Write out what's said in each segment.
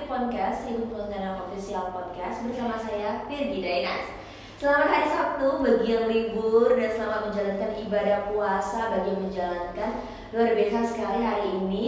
Podcast, Tribun Pontianak Official Podcast bersama saya Virgi Dainas. Selamat hari Sabtu bagi yang libur dan selamat menjalankan ibadah puasa bagi yang menjalankan. Luar biasa sekali hari ini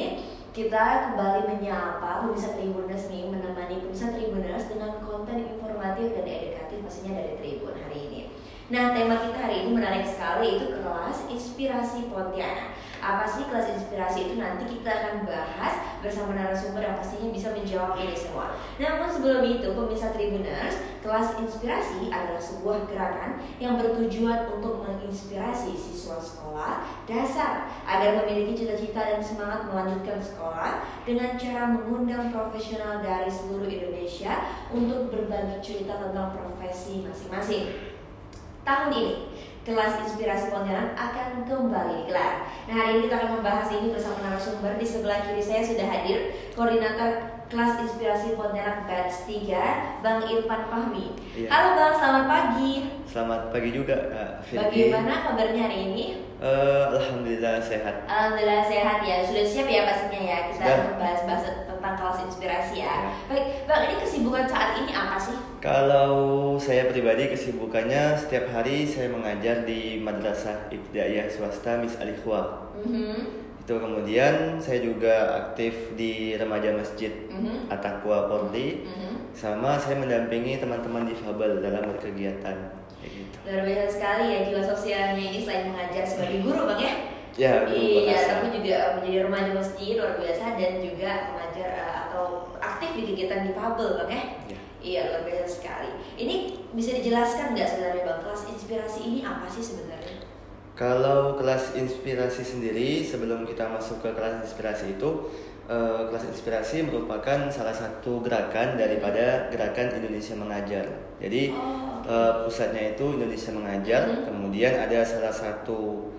kita kembali menyapa pemirsa Tribuners nih, menemani pemirsa Tribuners dengan konten informatif dan edukatif pastinya dari Tribun hari ini. Nah, tema kita hari ini menarik sekali, itu kelas Inspirasi Pontianak. Apa sih kelas inspirasi itu? Nanti kita akan bahas bersama narasumber yang pastinya bisa menjawab ini semua. Namun sebelum itu, pemirsa Tribuners, kelas inspirasi adalah sebuah gerakan yang bertujuan untuk menginspirasi siswa sekolah dasar agar memiliki cita-cita dan semangat melanjutkan sekolah dengan cara mengundang profesional dari seluruh Indonesia untuk berbagi cerita tentang profesi masing-masing. Tahun ini, kelas Inspirasi Pontianak akan kembali digelar. Nah, hari ini kita akan membahas ini bersama narasumber. Di sebelah kiri saya sudah hadir koordinator kelas Inspirasi Pontianak Batch 3, Bang Irfan Fahmi. Iya. Halo Bang, selamat pagi. Selamat pagi juga Kak Virgi. Bagaimana kabarnya hari ini? Alhamdulillah sehat. Alhamdulillah sehat ya. Sudah siap ya pastinya ya kita membahas tentang kelas inspirasi ya. Baik, Bang, ini kesibukan saat ini apa sih? Kalau saya pribadi kesibukannya setiap hari saya mengajar di Madrasah Ibtidaiyah Swasta Miss Alikhwa. Itu kemudian saya juga aktif di remaja masjid At-Taqwa Polri. Sama saya mendampingi teman-teman difabel dalam berkegiatan. Gitu. Luar biasa sekali ya jiwa sosialnya ini selain mengajar sebagai guru Bang ya. Ya, iya, tapi juga menjadi remaja masjid luar biasa dan juga mengajar atau aktif di kegiatan difabel Bang ya. Iya, luar biasa sekali. Ini bisa dijelaskan nggak sebenarnya Bang, kelas inspirasi ini apa sih sebenarnya? Kalau kelas inspirasi sendiri, sebelum kita masuk ke kelas inspirasi itu, kelas inspirasi merupakan salah satu gerakan daripada gerakan Indonesia Mengajar. Jadi pusatnya itu Indonesia Mengajar, kemudian ada salah satu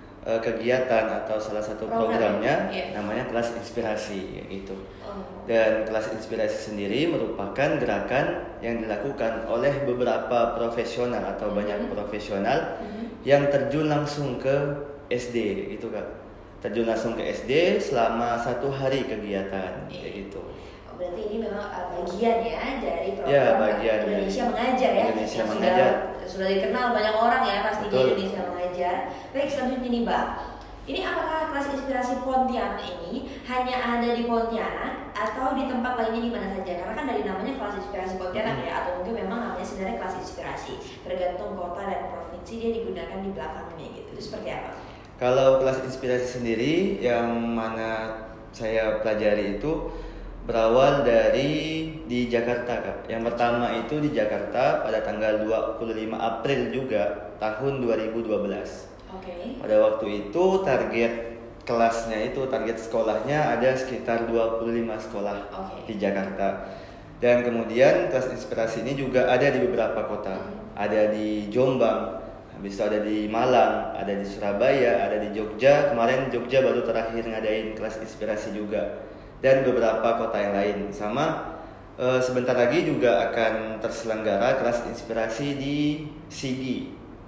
kegiatan atau salah satu programnya namanya kelas inspirasi gitu. Dan kelas inspirasi sendiri merupakan gerakan yang dilakukan oleh beberapa profesional atau banyak profesional yang terjun langsung ke SD gitu Kak. Terjun langsung ke SD selama 1 hari kegiatan kayak gitu. Berarti ini memang bagian ya dari program Indonesia Mengajar ya. Indonesia Mengajar. Sudah dikenal banyak orang ya pasti di Indonesia Mengajar. Baik, selanjutnya nih Bang. Ini apakah kelas inspirasi Pontianak ini hanya ada di Pontianak atau di tempat lainnya di mana saja? Karena kan dari namanya kelas inspirasi Pontianak ya, atau mungkin memang namanya sebenarnya kelas inspirasi. Tergantung kota dan provinsi dia digunakan di belakangnya gitu. Itu seperti apa? Kalau kelas inspirasi sendiri yang mana saya pelajari itu berawal dari di Jakarta Kak. Yang pertama itu di Jakarta pada tanggal 25 April juga tahun 2012. Pada waktu itu target kelasnya itu, target sekolahnya ada sekitar 25 sekolah di Jakarta. Dan kemudian kelas inspirasi ini juga ada di beberapa kota. Ada di Jombang, habis itu ada di Malang, ada di Surabaya, ada di Jogja. Kemarin Jogja baru terakhir ngadain kelas inspirasi juga. Dan beberapa kota yang lain. Sama sebentar lagi juga akan terselenggara kelas inspirasi di Sigi.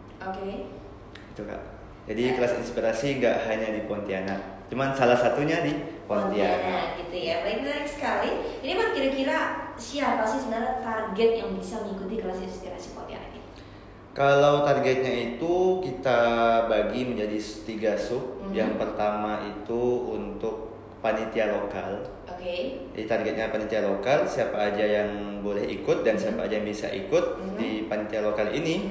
Itu Kak. Jadi kelas inspirasi nggak hanya di Pontianak, cuman salah satunya di Pontianak. Gitu ya. Baik, menarik sekali. Ini Bang, kira-kira siapa sih sebenarnya target yang bisa mengikuti kelas inspirasi Pontianak ini? Kalau targetnya itu kita bagi menjadi 3 sub. Yang pertama itu untuk panitia lokal. Jadi targetnya panitia lokal, siapa aja yang boleh ikut dan siapa aja yang bisa ikut di panitia lokal ini.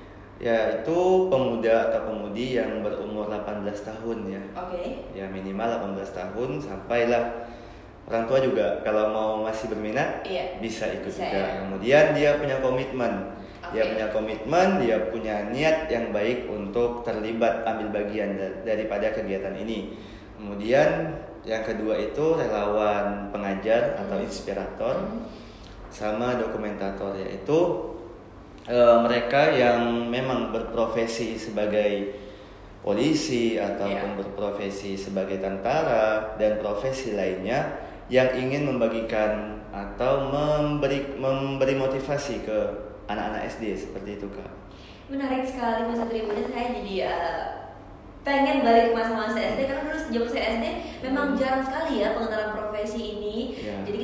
Yaitu pemuda atau pemudi yang berumur 18 tahun ya. Ya minimal 18 tahun, sampailah orang tua juga kalau mau masih berminat bisa ikut juga. Ya. Kemudian dia punya komitmen. Dia punya komitmen, dia punya niat yang baik untuk terlibat ambil bagian daripada kegiatan ini. Kemudian yang kedua itu relawan pengajar atau inspirator sama dokumentator, yaitu mereka yang memang berprofesi sebagai polisi ataupun berprofesi sebagai tentara dan profesi lainnya yang ingin membagikan atau memberi motivasi ke anak-anak SD seperti itu Kak. Menarik sekali Mas Tribuners, saya jadi pengen balik ke masa-masa SD, karena dulu sejak saya SD memang jarang sekali ya pengenalan profesi ini. Jadi kita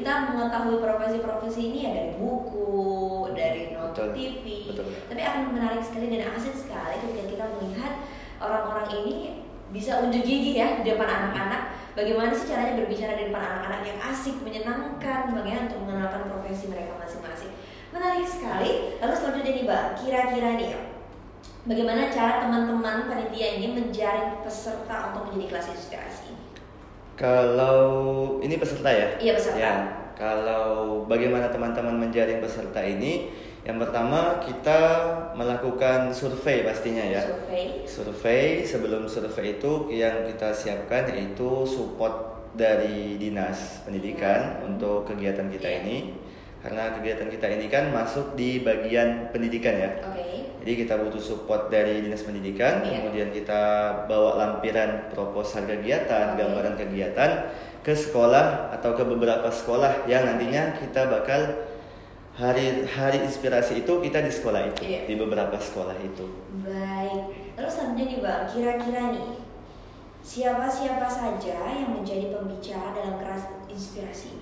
kita mengetahui profesi-profesi ini ya dari buku, dari nonton TV. Betul. Tapi akan menarik sekali dan asik sekali ketika kita melihat orang-orang ini bisa unjuk gigi ya di depan anak-anak. Bagaimana sih caranya berbicara di depan anak-anak yang asik, menyenangkan, bagaimana untuk mengenalkan profesi mereka masing-masing. Menarik sekali. Lalu selanjutnya nih Mbak, kira-kira nih ya, bagaimana cara teman-teman panitia ini menjaring peserta untuk menjadi kelas inspirasi? Kalau ini peserta ya? Iya, peserta. Ya, kalau bagaimana teman-teman menjaring peserta ini, yang pertama kita melakukan survei pastinya ya. Survei. Sebelum survei itu yang kita siapkan yaitu support dari Dinas Pendidikan untuk kegiatan kita ini. Karena kegiatan kita ini kan masuk di bagian pendidikan ya. Jadi kita butuh support dari Dinas Pendidikan, kemudian kita bawa lampiran proposal kegiatan, gambaran kegiatan ke sekolah atau ke beberapa sekolah yang nantinya kita bakal hari inspirasi itu kita di sekolah itu, di beberapa sekolah itu. Baik. Lalu selanjutnya nih Bang, kira-kira nih siapa-siapa saja yang menjadi pembicara dalam kelas inspirasi?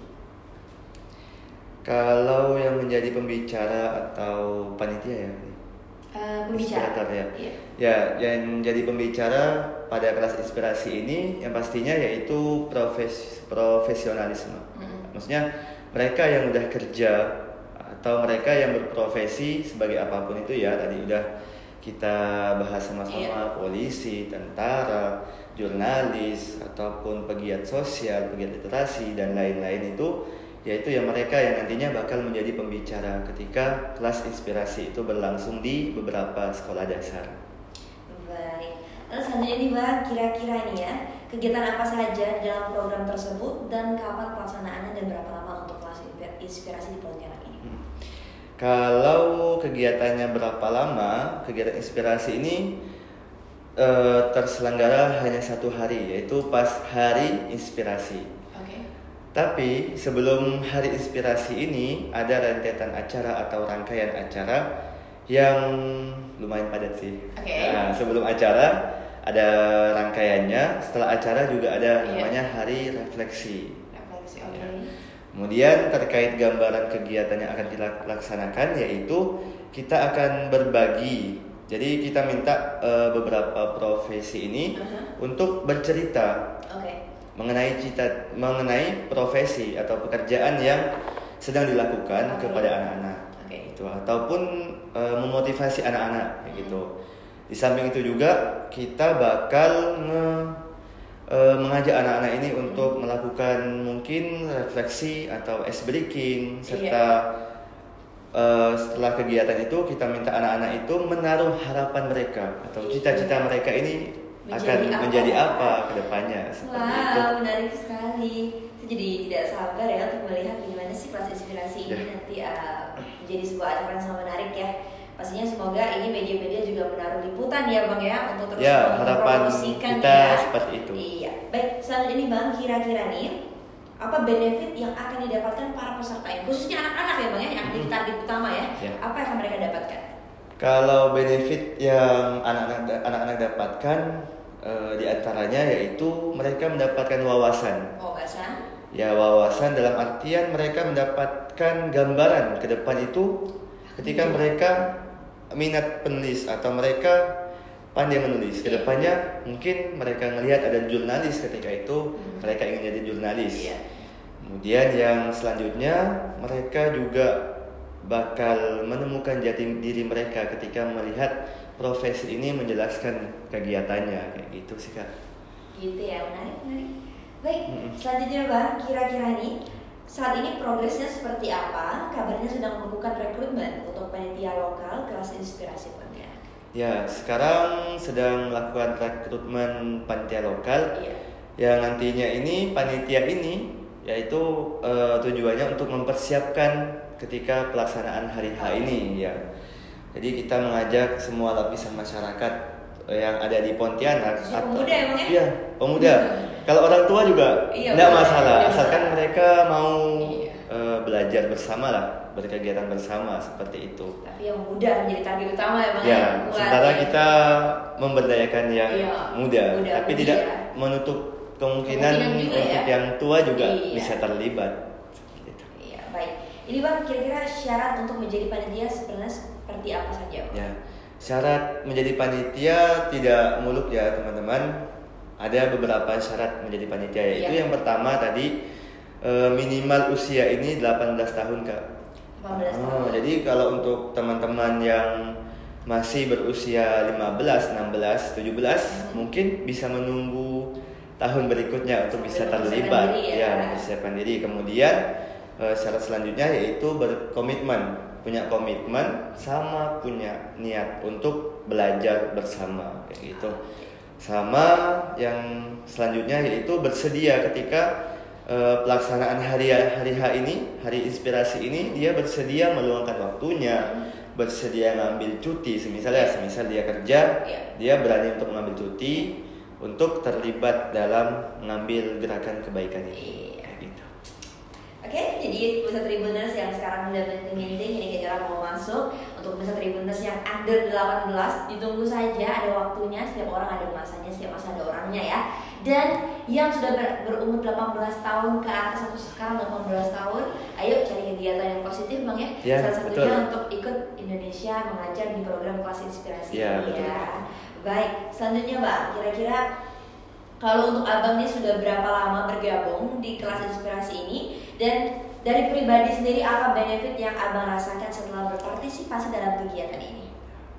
Kalau yang menjadi pembicara atau panitia ya? Pembicara ya. Ya, yang jadi pembicara pada kelas inspirasi ini yang pastinya yaitu profesionalisme. Maksudnya mereka yang udah kerja atau mereka yang berprofesi sebagai apapun itu ya, tadi udah kita bahas sama-sama, polisi, tentara, jurnalis ataupun pegiat sosial, pegiat literasi dan lain-lain itu, yaitu yang mereka yang nantinya bakal menjadi pembicara ketika kelas inspirasi itu berlangsung di beberapa sekolah dasar. Baik. Lalu selanjutnya nih Mbak, kira-kira nih ya, kegiatan apa saja dalam program tersebut dan kapan pelaksanaannya dan berapa lama untuk kelas inspirasi di Pontianak ini? Kalau kegiatannya berapa lama, kegiatan inspirasi ini terselenggara hanya 1 hari, yaitu pas hari inspirasi. Tapi sebelum hari inspirasi ini ada rentetan acara atau rangkaian acara yang lumayan padat sih. Nah, sebelum acara ada rangkaiannya, setelah acara juga ada namanya hari refleksi. Kemudian terkait gambaran kegiatan yang akan dilaksanakan yaitu kita akan berbagi. Jadi kita minta beberapa profesi ini untuk bercerita. Mengenai profesi atau pekerjaan yang sedang dilakukan kepada anak-anak itu, ataupun memotivasi anak-anak kayak gitu. Di samping itu juga kita bakal mengajak anak-anak ini untuk melakukan mungkin refleksi atau ice breaking, serta setelah kegiatan itu kita minta anak-anak itu menaruh harapan mereka atau cita-cita mereka ini menjadi apa ke depannya, seperti itu. Menarik sekali. Saya jadi tidak sabar ya untuk melihat bagaimana sih kelas inspirasi ini nanti menjadi sebuah acara yang sangat menarik ya. Pastinya semoga ini media-media juga menaruh liputan ya Bang ya, untuk terus mempromosikan kita seperti itu. Iya. Baik, selanjutnya ini Bang, kira-kira nih apa benefit yang akan didapatkan para peserta ini, khususnya anak-anak ya Bang ya, yang menjadi target utama ya. Apa yang akan mereka dapatkan? Kalau benefit yang anak-anak dapatkan di antaranya yaitu mereka mendapatkan wawasan. Ya, wawasan dalam artian mereka mendapatkan gambaran ke depan itu ketika mereka minat penulis atau mereka pandai menulis. Ke depannya mungkin mereka melihat ada jurnalis, ketika itu mereka ingin jadi jurnalis. Kemudian yang selanjutnya mereka juga bakal menemukan jati diri mereka ketika melihat profesi ini menjelaskan kegiatannya, kayak gitu sih Kak. Gitu ya, menarik. Baik, selanjutnya Bang, kira-kira nih saat ini progresnya seperti apa? Kabarnya sedang melakukan rekrutmen untuk panitia lokal kelas inspirasi Pontianak. Ya, sekarang sedang melakukan rekrutmen panitia lokal. Yang nantinya ini panitia ini yaitu tujuannya untuk mempersiapkan ketika pelaksanaan hari H ini ya. Jadi kita mengajak semua lapisan masyarakat yang ada di Pontianak. Pemuda emang ya? Iya, pemuda. Kalau orang tua juga tidak masalah, asalkan mereka mau belajar bersama lah, berkegiatan bersama seperti itu. Tapi yang muda menjadi target utama emang ya. Sementara kita memberdayakan yang muda, tapi tidak menutup kemungkinan untuk yang tua juga bisa terlibat. Ini Bang, kira-kira syarat untuk menjadi panitia sebenarnya seperti apa saja Bang? Ya, syarat menjadi panitia tidak muluk ya teman-teman. Ada beberapa syarat menjadi panitia, yaitu yang pertama tadi minimal usia ini 18 tahun Kak. 18 tahun. Jadi kalau untuk teman-teman yang masih berusia 15, 16, 17 mungkin bisa menunggu tahun berikutnya untuk bisa terlibat mempersiapkan diri. Kemudian syarat selanjutnya yaitu berkomitmen, punya komitmen sama punya niat untuk belajar bersama kayak gitu. Sama yang selanjutnya yaitu bersedia ketika pelaksanaan hari H ini, hari inspirasi ini, dia bersedia meluangkan waktunya, bersedia ngambil cuti, semisal dia kerja, dia berani untuk mengambil cuti untuk terlibat dalam mengambil gerakan kebaikan ini. Gitu. Oke, jadi Pusat Tribuners yang sekarang udah penting ini kira-kira mau masuk. Untuk Pusat Tribuners yang under 18, ditunggu saja, ada waktunya, setiap orang ada masanya, setiap masa ada orangnya ya. Dan yang sudah berumur 18 tahun ke atas atau sekarang 18 tahun, ayo cari kegiatan yang positif Bang ya. Salah satunya betul. Untuk ikut Indonesia mengajar di program kelas inspirasi ini ya. Baik, selanjutnya Bang, kira-kira kalau untuk Abang nih sudah berapa lama bergabung di kelas inspirasi ini, dan dari pribadi sendiri apa benefit yang Abang rasakan setelah berpartisipasi dalam kegiatan ini?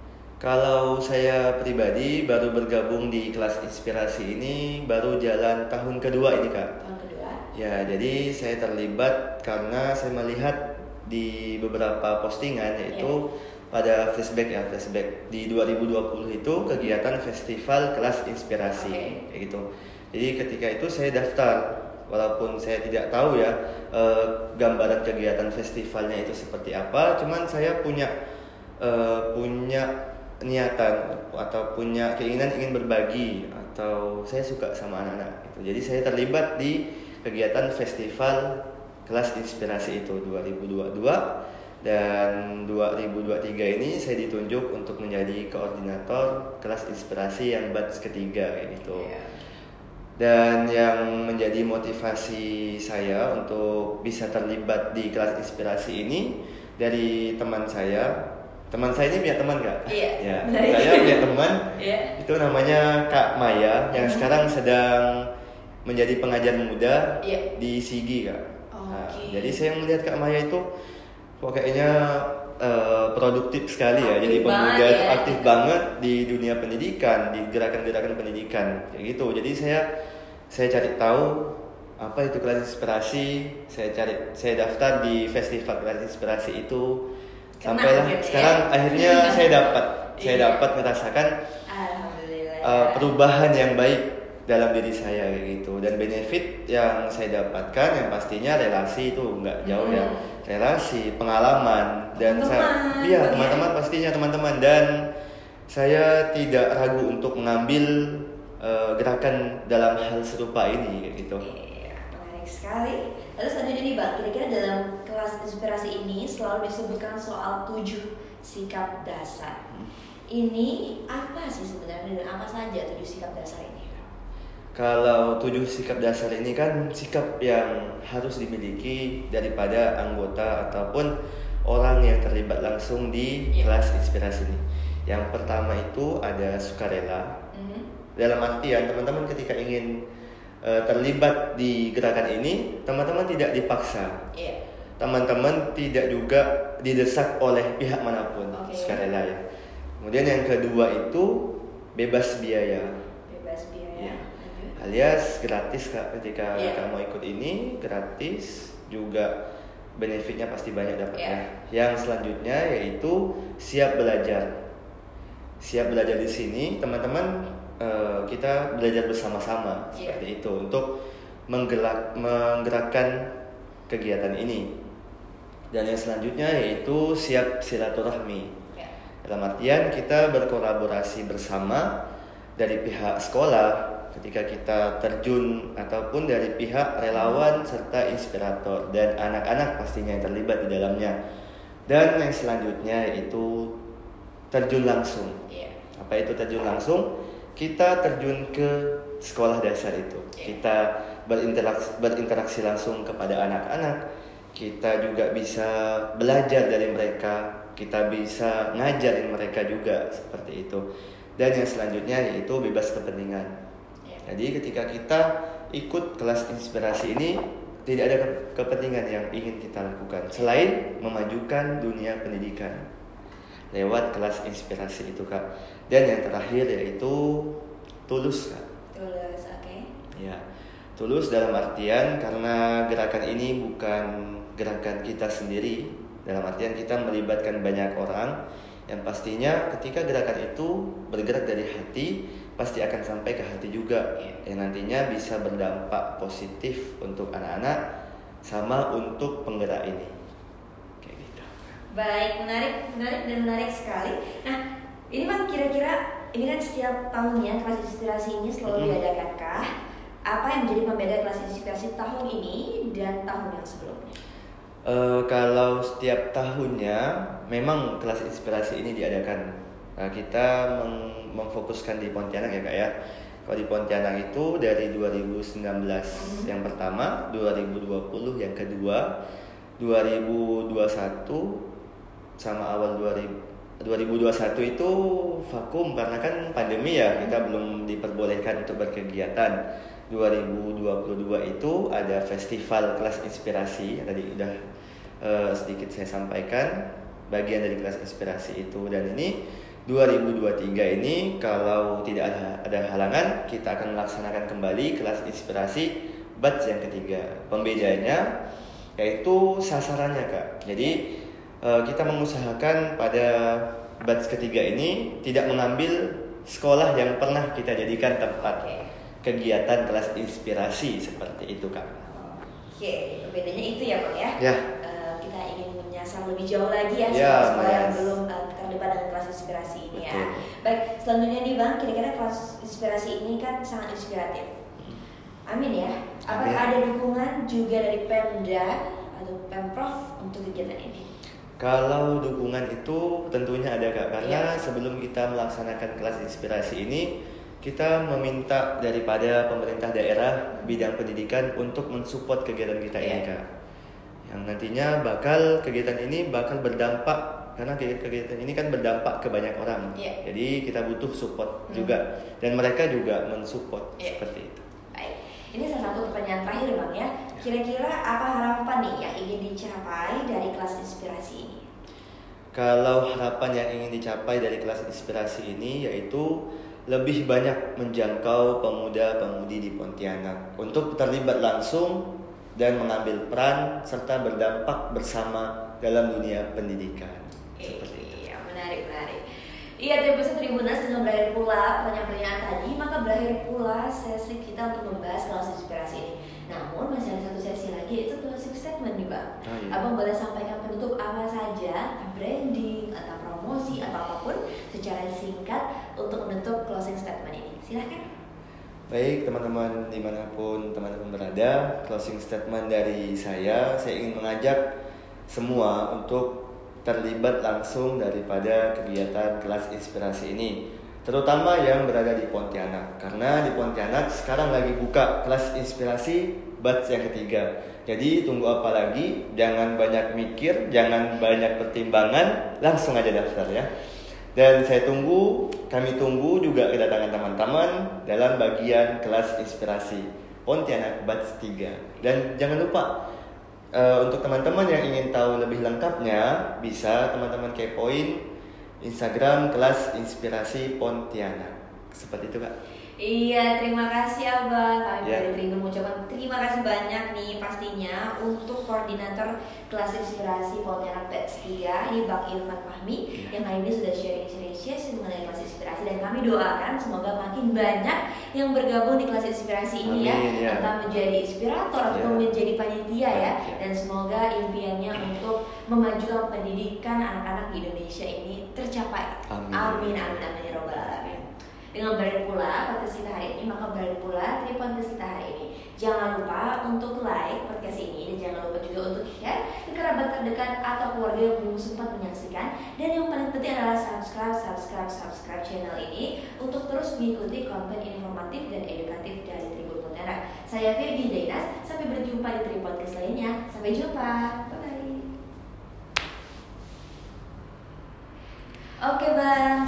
Kalau saya pribadi baru bergabung di kelas inspirasi ini baru jalan tahun kedua ini Kak. Tahun kedua? Ya, jadi saya terlibat karena saya melihat di beberapa postingan yaitu pada flashback di 2020 itu kegiatan festival kelas inspirasi kayak gitu. Jadi ketika itu saya daftar, walaupun saya tidak tahu ya gambaran kegiatan festivalnya itu seperti apa, cuman saya punya niatan atau punya keinginan ingin berbagi, atau saya suka sama anak-anak gitu. Jadi saya terlibat di kegiatan festival kelas inspirasi itu 2022 dan 2023 ini saya ditunjuk untuk menjadi koordinator kelas inspirasi yang batch ketiga kayak gitu. Dan yang menjadi motivasi saya untuk bisa terlibat di kelas inspirasi ini dari teman saya. Teman saya ini punya teman Kak? Iya. Saya punya teman, itu namanya Kak Maya, yang sekarang sedang menjadi pengajar muda di Sigi Kak. Jadi saya melihat Kak Maya itu kayaknya produktif sekali ya, jadi pemuda itu aktif banget di dunia pendidikan, di gerakan-gerakan pendidikan kayak gitu. Jadi saya cari tahu apa itu kelas inspirasi, saya daftar di festival kelas inspirasi itu. Sampailah sekarang akhirnya saya dapat merasakan perubahan yang baik dalam diri saya kayak gitu. Dan benefit yang saya dapatkan yang pastinya relasi itu nggak jauh ya, relasi, pengalaman, dan teman-teman pastinya teman-teman, dan saya tidak ragu untuk mengambil gerakan dalam hal serupa ini kayak gitu. Menarik sekali. Lalu selanjutnya nih Bang, kira-kira dalam kelas inspirasi ini selalu disebutkan soal 7 sikap dasar. Ini apa sih sebenarnya dan apa saja 7 sikap dasar ini? Kalau 7 sikap dasar ini kan sikap yang harus dimiliki daripada anggota ataupun orang yang terlibat langsung di kelas inspirasi ini. Yang pertama itu ada sukarela. Dalam artian teman-teman ketika ingin terlibat di gerakan ini, teman-teman tidak dipaksa, teman-teman tidak juga didesak oleh pihak manapun, sukarela ya. Kemudian yang kedua itu bebas biaya. Alias gratis Kak, ketika kamu ikut ini gratis, juga benefitnya pasti banyak dapatnya. Yang selanjutnya yaitu siap belajar. Siap belajar di sini teman-teman, kita belajar bersama-sama seperti itu untuk menggerakkan kegiatan ini. Dan yang selanjutnya yaitu siap silaturahmi. Dalam artian kita berkolaborasi bersama dari pihak sekolah ketika kita terjun, ataupun dari pihak relawan serta inspirator dan anak-anak pastinya yang terlibat di dalamnya. Dan yang selanjutnya yaitu terjun langsung. Apa itu terjun langsung? Kita terjun ke sekolah dasar itu. Kita berinteraksi langsung kepada anak-anak. kita juga bisa belajar dari mereka, kita bisa ngajarin mereka juga seperti itu. Dan yang selanjutnya yaitu bebas kepentingan. Jadi ketika kita ikut kelas inspirasi ini, tidak ada kepentingan yang ingin kita lakukan selain memajukan dunia pendidikan lewat kelas inspirasi itu, Kak. Dan yang terakhir yaitu tulus, Kak. Tulus, oke. Ya, tulus dalam artian karena gerakan ini bukan gerakan kita sendiri, dalam artian kita melibatkan banyak orang yang pastinya ketika gerakan itu bergerak dari hati pasti akan sampai ke hati juga, yang nantinya bisa berdampak positif untuk anak-anak sama untuk penggerak ini. Kayak gitu. Baik, menarik sekali. Nah, ini Bang, kira-kira ini kan setiap tahunnya kelas inspirasi ini selalu diadakankah? Apa yang menjadi pembeda kelas inspirasi tahun ini dan tahun yang sebelumnya? Kalau setiap tahunnya memang kelas inspirasi ini diadakan. Nah, kita memfokuskan di Pontianak ya, Kak ya. Kalau di Pontianak itu dari 2019 yang pertama, 2020 yang kedua, 2021 sama awal 2021 itu vakum karena kan pandemi ya, kita belum diperbolehkan untuk berkegiatan. 2022 itu ada festival kelas inspirasi yang tadi udah sedikit saya sampaikan bagian dari kelas inspirasi itu, dan ini 2023 ini kalau tidak ada halangan kita akan melaksanakan kembali kelas inspirasi batch yang ketiga. Pembedanya yaitu sasarannya, Kak. Jadi kita mengusahakan pada batch ketiga ini tidak mengambil sekolah yang pernah kita jadikan tempat kegiatan kelas inspirasi seperti itu, Kak. Oke, bedanya itu ya, Bang ya. Ya. Kita ingin menyasar lebih jauh lagi ya sekolah yang belum terlibat dengan kelas inspirasi ini. Betul. Ya. Baik, selanjutnya nih Bang, kira-kira kelas inspirasi ini kan sangat inspiratif. Amin ya. Apakah ada dukungan juga dari Pemda atau Pemprov untuk kegiatan ini? Kalau dukungan itu tentunya ada, Kak, karena sebelum kita melaksanakan kelas inspirasi ini kita meminta daripada pemerintah daerah bidang pendidikan untuk mensupport kegiatan kita ini, Kak. Yang nantinya kegiatan ini bakal berdampak, karena kegiatan ini kan berdampak ke banyak orang. Jadi kita butuh support juga, dan mereka juga mensupport seperti itu. Baik. Ini salah satu pertanyaan terakhir, Bang ya. Kira-kira apa harapan nih yang ingin dicapai dari kelas inspirasi ini? Kalau harapan yang ingin dicapai dari kelas inspirasi ini yaitu lebih banyak menjangkau pemuda-pemudi di Pontianak untuk terlibat langsung dan mengambil peran serta berdampak bersama dalam dunia pendidikan. Seperti itu. Iya, menarik. Iya, Tribunas dengan berakhir pula pertanyaan tadi, maka berakhir pula sesi kita untuk membahas kelas inspirasi ini. Namun masih ada satu sesi lagi, yaitu closing statement nih, Bang. Abang boleh sampaikan penutup apa saja, branding atau promosi atau apapun secara singkat untuk menutup closing statement ini. Silahkan. Baik, teman-teman dimanapun teman-teman berada, closing statement dari saya ingin mengajak semua untuk terlibat langsung daripada kegiatan kelas inspirasi ini, terutama yang berada di Pontianak, karena di Pontianak sekarang lagi buka kelas inspirasi batch yang ketiga. Jadi tunggu apa lagi? Jangan banyak mikir, jangan banyak pertimbangan, langsung aja daftar ya. Dan kami tunggu juga kedatangan teman-teman dalam bagian kelas inspirasi Pontianak batch 3. Dan jangan lupa untuk teman-teman yang ingin tahu lebih lengkapnya, bisa teman-teman kepoin Instagram kelas inspirasi Pontianak. Seperti itu, Kak. Iya, terima kasih Abang. Kami dari Tribun mengucapkan terima kasih banyak nih pastinya untuk koordinator kelas inspirasi Pontianak batch 3 ini Bang Irfan Fahmi yang hari ini sudah sharing mengenai kelas inspirasi, dan kami doakan semoga makin banyak yang bergabung di kelas inspirasi ini. Amin, ya. Entah menjadi inspirator atau menjadi panitia ya. Dan semoga impiannya untuk memajukan pendidikan anak-anak di Indonesia ini tercapai. Amin ya robbal alamin. Dengan berakhir pula podcast kita hari ini, maka berakhir pula podcast kita hari ini. Jangan lupa untuk like podcast ini, dan jangan lupa juga untuk share ke kerabat terdekat atau keluarga yang belum sempat menyaksikan. Dan yang paling penting adalah subscribe channel ini untuk terus mengikuti konten informatif dan edukatif dari Tribun Pontianak. Saya Virgi Dainas, sampai berjumpa di Tribun Podcast lainnya. Sampai jumpa. Oke Bang.